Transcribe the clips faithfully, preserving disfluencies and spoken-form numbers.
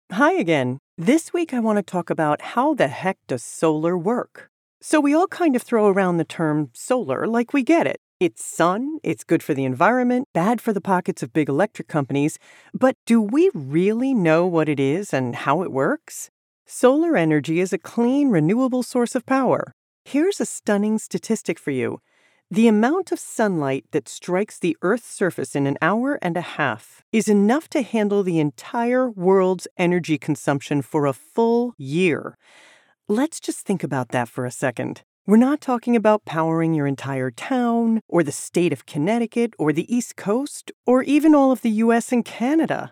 Hi again. This week I want to talk about how the heck does solar work? So we all kind of throw around the term solar like we get it. It's sun, it's good for the environment, bad for the pockets of big electric companies, but do we really know what it is and how it works? Solar energy is a clean, renewable source of power. Here's a stunning statistic for you. The amount of sunlight that strikes the Earth's surface in an hour and a half is enough to handle the entire world's energy consumption for a full year. Let's just think about that for a second. We're not talking about powering your entire town, or the state of Connecticut, or the East Coast, or even all of the U S and Canada.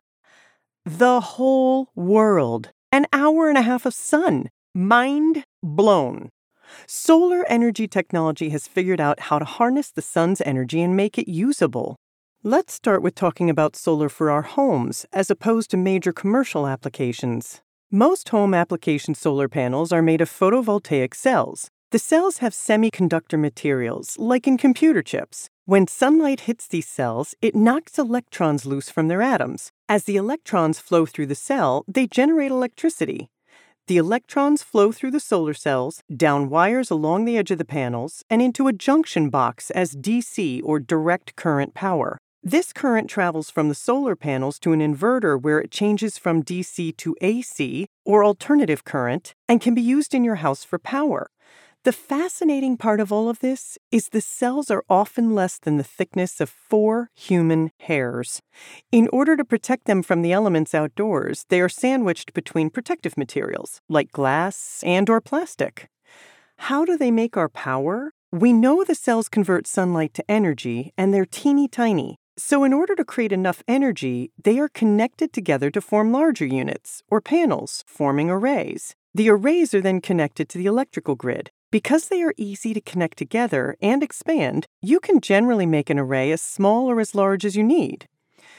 The whole world. An hour and a half of sun. Mind blown. Solar energy technology has figured out how to harness the sun's energy and make it usable. Let's start with talking about solar for our homes, as opposed to major commercial applications. Most home application solar panels are made of photovoltaic cells. The cells have semiconductor materials, like in computer chips. When sunlight hits these cells, it knocks electrons loose from their atoms. As the electrons flow through the cell, they generate electricity. The electrons flow through the solar cells, down wires along the edge of the panels, and into a junction box as D C or direct current power. This current travels from the solar panels to an inverter where it changes from D C to A C, or alternative current, and can be used in your house for power. The fascinating part of all of this is the cells are often less than the thickness of four human hairs. In order to protect them from the elements outdoors, they are sandwiched between protective materials, like glass and or plastic. How do they make our power? We know the cells convert sunlight to energy, and they're teeny tiny. So in order to create enough energy, they are connected together to form larger units, or panels, forming arrays. The arrays are then connected to the electrical grid. Because they are easy to connect together and expand, you can generally make an array as small or as large as you need.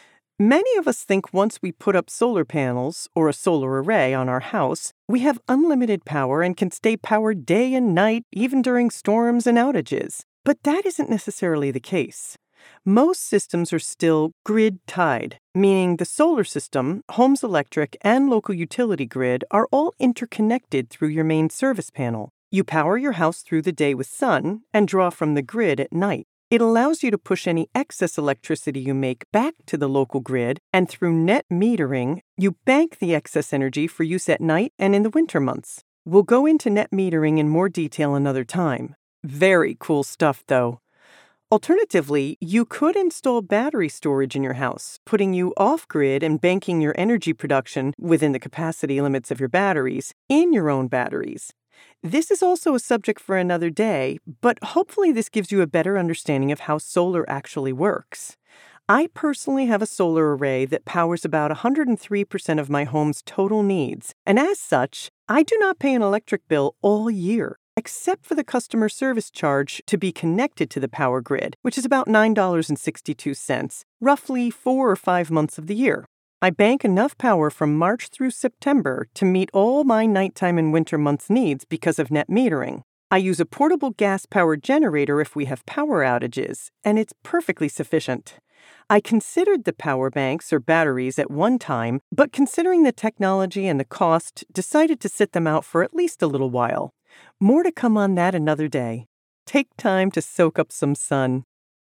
Many of us think once we put up solar panels or a solar array on our house, we have unlimited power and can stay powered day and night, even during storms and outages. But that isn't necessarily the case. Most systems are still grid-tied, meaning the solar system, home's electric, and local utility grid are all interconnected through your main service panel. You power your house through the day with sun and draw from the grid at night. It allows you to push any excess electricity you make back to the local grid, and through net metering, you bank the excess energy for use at night and in the winter months. We'll go into net metering in more detail another time. Very cool stuff, though. Alternatively, you could install battery storage in your house, putting you off-grid and banking your energy production within the capacity limits of your batteries in your own batteries. This is also a subject for another day, but hopefully this gives you a better understanding of how solar actually works. I personally have a solar array that powers about one hundred three percent of my home's total needs, and as such, I do not pay an electric bill all year, except for the customer service charge to be connected to the power grid, which is about nine dollars and sixty-two cents, roughly four or five months of the year. I bank enough power from March through September to meet all my nighttime and winter months needs because of net metering. I use a portable gas-powered generator if we have power outages, and it's perfectly sufficient. I considered the power banks or batteries at one time, but considering the technology and the cost, decided to sit them out for at least a little while. More to come on that another day. Take time to soak up some sun.